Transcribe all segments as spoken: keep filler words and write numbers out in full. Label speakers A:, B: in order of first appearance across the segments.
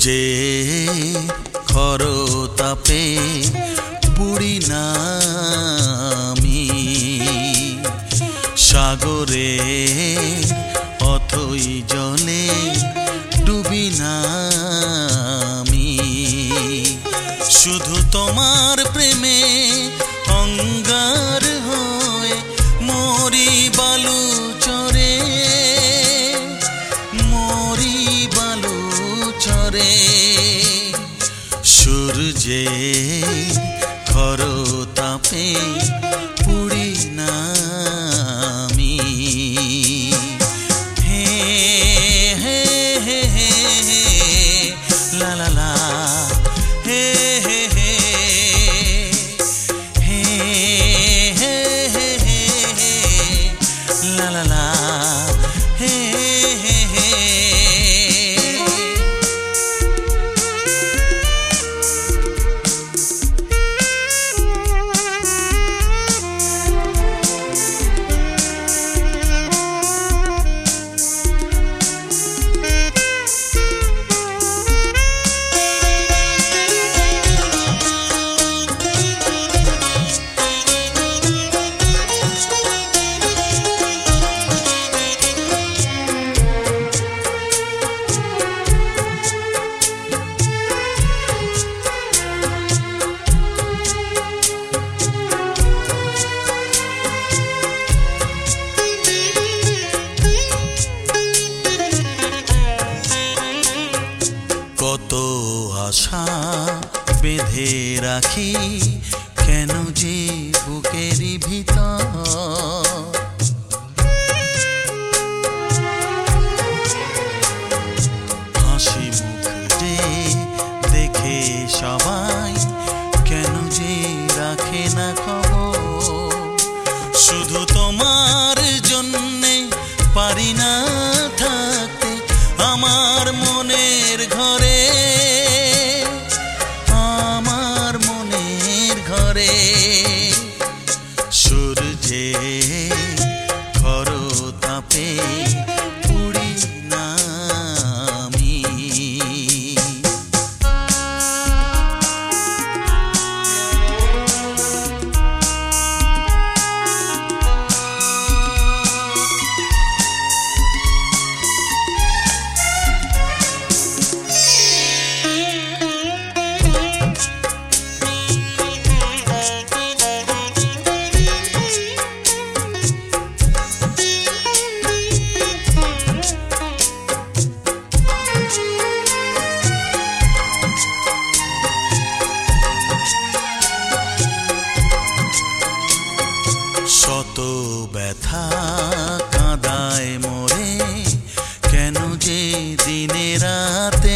A: সূর্যে খরতাপে বুড়ি না আমি, সাগরে অথই জলে ডুবি না আমি। শুধু তোমার প্রেমে অঙ্গার হয়ে মরি বালু চরে, মরি বালু চরে। সূর্যে খরতাপে পুড়ি না আমি। হে হে হে হে লা লা লা, হে হে হে হে হে হে হে লা লা লা, হে হে হে। কত আশা বেঁধে রাখি কেন যে বুকেরই ভিতর, হাসি মুখ যে দেখে সবাই কেন যে রাখে না খবর। শুধু তোমার জন্যে পারি না থাকতে আমার মনের ঘরে, আমার মনের ঘরে। সূর্যে খরতাপে পুড়ি না আমি। শত ব্যথা কাঁদায় মোরে কেন যে দিনে রাতে,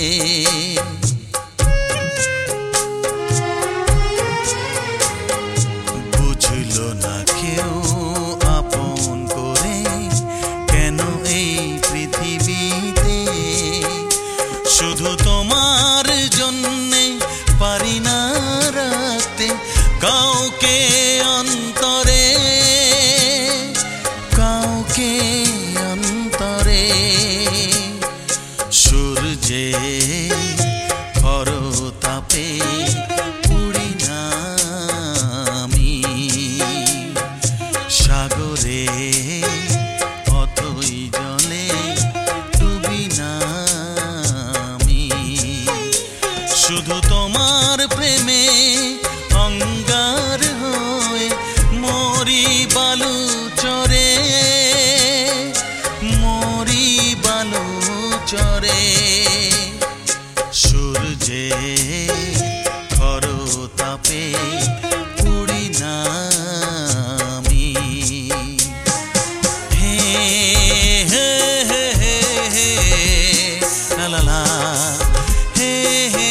A: বুঝলো না কেউ আপন করে কেন এই পৃথিবীতে। শুধু তোমার জন্যে পারি না রাখতে কাউকে অন্তরে, কাউকে অন্তরে। সূর্যে খরতাপে পুড়ি না আমি, সাগরে অথই জলে ডুবি না আমি। শুধু তোমার প্রেমে অঙ্গার হয়ে মরি বালু চরে, মরি বালু চরে। সূর্যে খরতাপে পুড়ি না আমি। হে হে হে হে লা লা লা, হে হে